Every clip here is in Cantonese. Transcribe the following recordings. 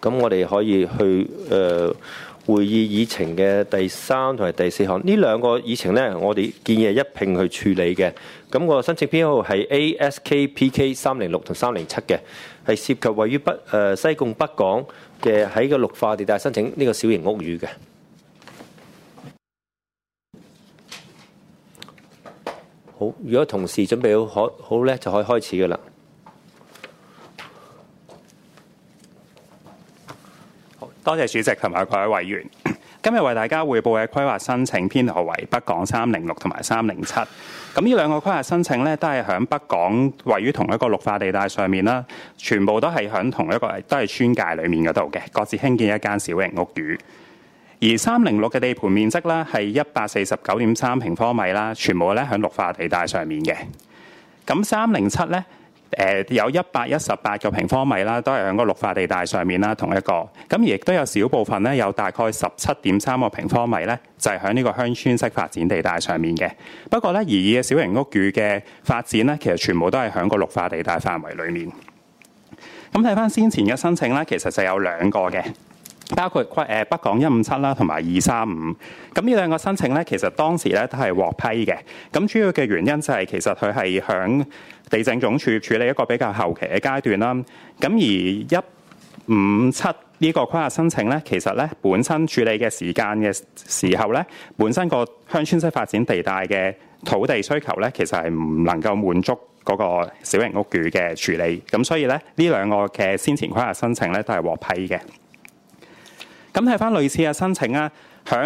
咁我哋可以去會議議程嘅第3同埋第4項，呢兩個議程呢，我哋建議係一併去處理嘅。咁個申請編號係 ASKPK 306同307嘅，係涉及位於西貢北港嘅喺個綠化地帶申請呢個小型屋宇嘅。好，如果同事準備好咧，就可以開始㗎喇。 多謝主席同埋各位委員。今日為大家匯報嘅規劃申請編號為北港306同埋307。咁呢兩個規劃申請咧，都係響北港位於同一個綠化地帶上面啦，全部都係響同一個都係村界裡面嗰度嘅，各自興建一間小型屋宇。而306嘅地盤面積咧係149.3平方米啦，全部咧響綠化地帶上面嘅。咁307咧，有118個平方米啦，都係喺個綠化地帶上面啦，同一個。咁而亦都有少部分咧，有大概17.3個平方米咧，就係喺呢個鄉村式發展地帶上面嘅。不過咧，而以嘅小型屋宇嘅發展咧，其實全部都係喺個綠化地帶範圍裡面。咁睇翻先前嘅申請咧，其實就有兩個嘅。包括北港157啦，同埋235。咁呢兩個申請咧，其實當時咧都係獲批嘅。咁主要嘅原因就係其實佢係響地政總署處理一個比較後期嘅階段啦。咁而157呢個規劃申請咧，其實咧本身處理嘅時間嘅時候咧，本身個鄉村式發展地帶嘅土地需求咧，其實係唔能夠滿足嗰個小型屋宇嘅處理。咁所以咧，呢兩個嘅先前規劃申請咧都係獲批嘅。咁睇翻類似嘅申請啊，響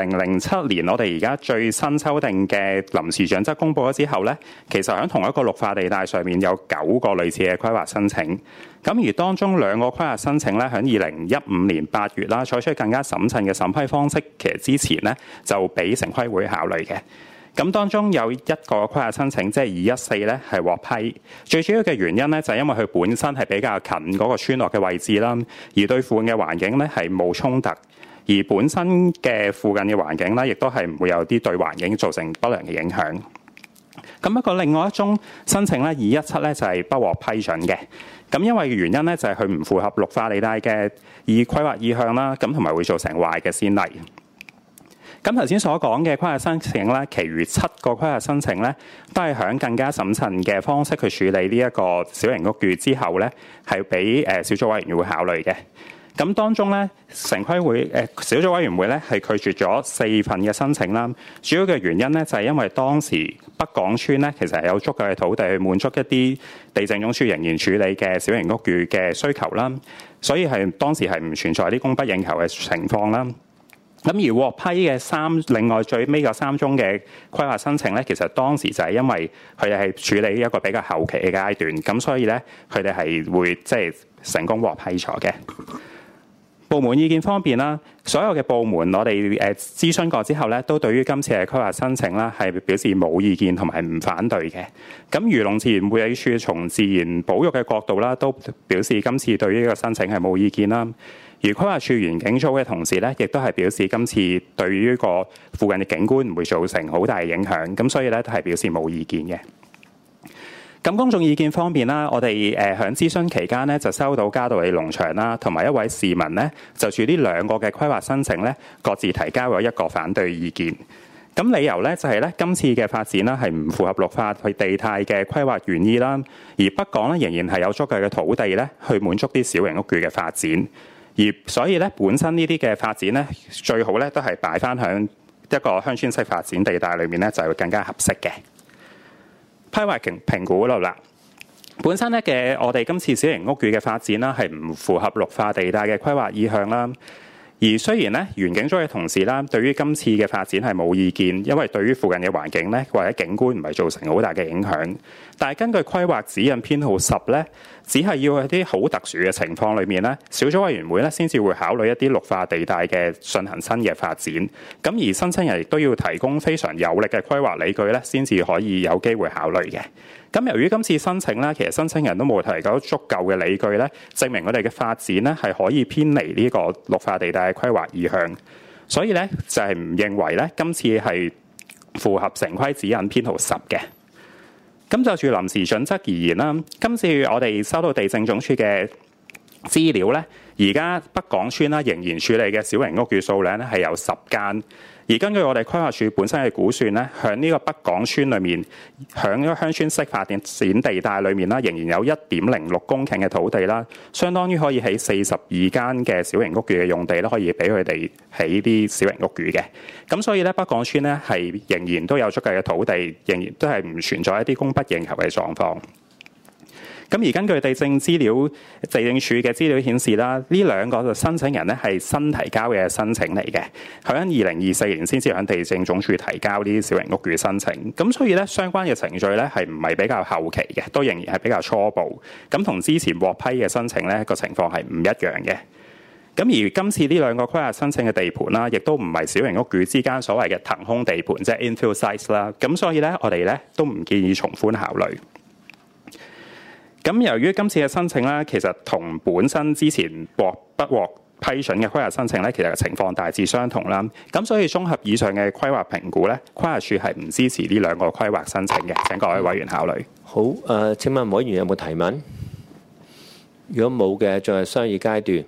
2007年我哋而家最新修訂嘅臨時準則公佈咗之後咧，其實喺同一個綠化地帶上面有9個類似嘅規劃申請。咁而當中兩個規劃申請咧，喺2015年8月啦，採取更加審慎嘅審批方式，其實之前咧就俾城規會考慮嘅。咁當中有一個規劃申請，即係214咧，係獲批。最主要嘅原因咧，就係因為佢本身係比較近嗰個村落嘅位置啦，而對附近嘅環境咧係冇衝突，而本身嘅附近嘅環境咧，亦都係唔會有啲對環境造成不良嘅影響。咁不過另外一宗申請咧，217咧就係不獲批准嘅。咁因為原因咧就係佢唔符合綠化地帶嘅規劃意向啦，咁同埋會造成壞嘅先例。咁頭先所講嘅規劃申請咧，其餘7個規劃申請咧，都係響更加審慎嘅方式去處理呢一個小型屋宇之後咧，係俾小組委員會考慮嘅。咁當中咧，城規會小組委員會咧係拒絕咗4份嘅申請啦。主要嘅原因咧就係因為當時北港村咧其實係有足夠嘅土地去滿足一啲地政總署仍然處理嘅小型屋宇嘅需求啦，所以係當時係唔存在啲供不應求嘅情況啦。咁而獲批嘅另外最尾嘅3宗嘅規劃申請咧，其實當時就係因為佢哋係處理一個比較後期嘅階段，咁所以咧佢哋係會即係成功獲批咗嘅。部門意見方面啦，所有嘅部門我哋諮詢過之後咧，都對於今次嘅規劃申請啦係表示冇意見同埋唔反對嘅。咁漁農自然護理署從自然保育嘅角度啦，都表示今次對於呢個申請係冇意見啦。而規劃署園境組嘅同事咧，亦都係表示今次對於個附近嘅景觀唔會造成好大嘅影響，咁所以咧都係表示冇意見嘅。咁公眾意見方面啦，我哋喺諮詢期間咧就收到嘉道理農場啦，同埋一位市民咧就住呢兩個嘅規劃申請咧，各自提交咗一個反對意見。咁理由咧就係咧今次嘅發展啦係唔符合綠化地帶嘅規劃原意啦，而北港咧仍然係有足夠嘅土地咧去滿足啲小型屋宇嘅發展。而所以咧，本身呢啲嘅發展咧，最好咧都係擺翻響一個鄉村式發展地帶裏面咧，就會更加合適嘅。批劃評估度啦，本身咧嘅我哋今次小型屋宇嘅發展啦，係唔符合綠化地帶嘅規劃意向啦。而雖然咧，園境組嘅同事啦，對於今次嘅發展係冇意見，因為對於附近嘅環境咧或者景觀唔係造成好大嘅影響。但係根據規劃指引編號10咧，只係要喺啲好特殊嘅情況裏面咧，小組委員會咧先至會考慮一啲綠化地帶嘅進行新嘅發展。咁而申請人亦都要提供非常有力嘅規劃理據咧，先至可以有機會考慮嘅。咁由於今次申請咧，其實申請人都冇提供足夠嘅理據咧，證明我哋嘅發展咧係可以偏離呢個綠化地帶嘅規劃意向，所以咧就係唔認為咧今次係符合城規指引編號10嘅。咁就住臨時準則而言啦，今次我哋收到地政總署嘅資料咧， 而家北港村啦，仍然處理嘅小型屋宇數量咧係有10間。而根據我哋規劃署本身嘅估算咧，響呢個北港村裏面，響呢個鄉村式發展地帶裏面啦，仍然有1.06公頃嘅土地啦，相當於可以起42間嘅小型屋宇嘅用地咧，可以俾佢哋起啲小型屋宇嘅。咁所以咧，北港村咧係仍然都有足夠嘅土地，仍然都係唔存在一啲供不應求嘅狀況。咁而根據地政署嘅資料顯示啦，呢兩個申請人咧係新提交嘅申請嚟嘅，喺2024年先至向地政總署提交呢啲小型屋宇申請。咁所以咧，相關嘅程序咧係唔係比較後期嘅，都仍然係比較初步。咁同之前獲批嘅申請咧個情況係唔一樣嘅。咁而今次呢兩個規劃申請嘅地盤啦，亦都唔係小型屋宇之間所謂嘅騰空地盤，即係 infill sites 啦。咁所以咧，我哋咧都唔建議從寬考慮。咁由於今次嘅申請咧，其實同本身之前不獲批准嘅規劃申請咧，其實情況大致相同啦。咁所以綜合以上嘅規劃評估咧，規劃署係唔支持呢兩個規劃申請嘅。請各位委員考慮。 好，請問委員有冇提問？如果冇嘅，仲係商議階段。